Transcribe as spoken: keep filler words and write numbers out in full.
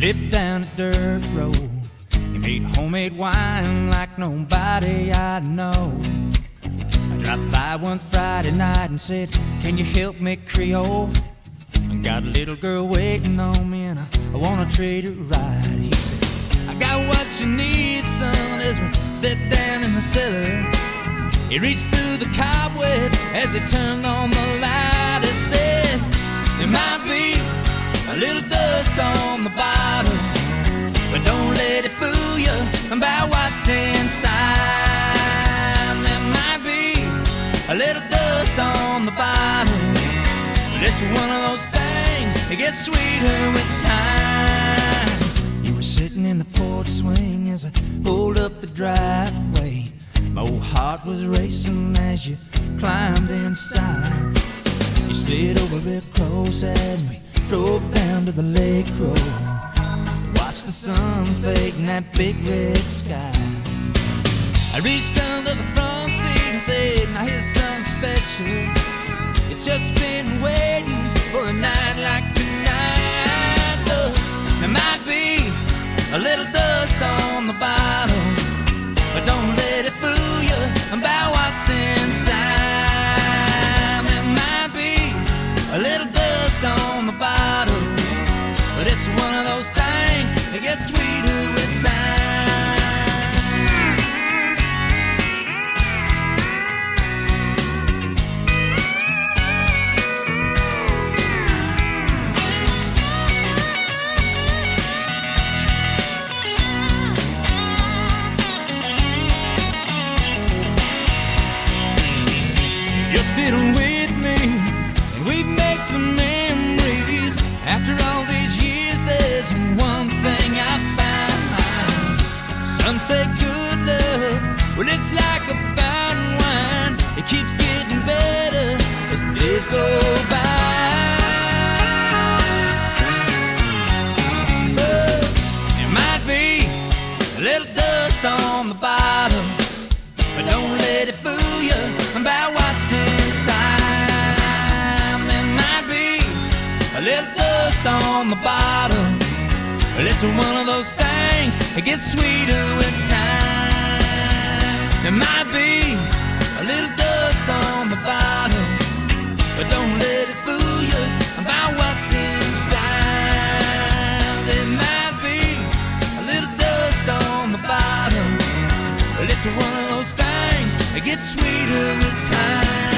lived down a dirt road. He made homemade wine like nobody I know. I dropped by one Friday night and said, "Can you help me, Creole? I got a little girl waiting on me and I, I wanna treat her right." He said, "I got what you need, son," as we stepped down in the cellar. He reached through the cobwebs as he turned on the light. He said, "There might be a little dust on the bottom, but don't let it fool you about what's inside. There might be a little dust on the bottom, but it's one of those things that gets sweeter with time." You were sitting in the porch swing as I pulled up the driveway. My old heart was racing as you climbed inside. You slid over real close as we drove down to the lake road. Watched the sun fade in that big red sky. I reached under the front seat and said, "Now here's something special. It's just been waiting for a night like tonight. Look, there might be a little dust on the bottom, but don't let it fool you about what's inside. There might be a little dust on the bottom, but it's one of those things that gets sweeter with time." You're still with me, and we've made some memories. After all these years, there's one thing I found. Some say good love, well, it's like a fine wine. It keeps getting better as the days go by. But there might be a little dust on the bottom, but don't let it fool you about what's inside. There might be a little dust on the bottom, but it's one of those things that gets sweeter with time. There might be a little dust on the bottom, but don't let it fool you about what's inside. There might be a little dust on the bottom, but it's one of those things that gets sweeter with time.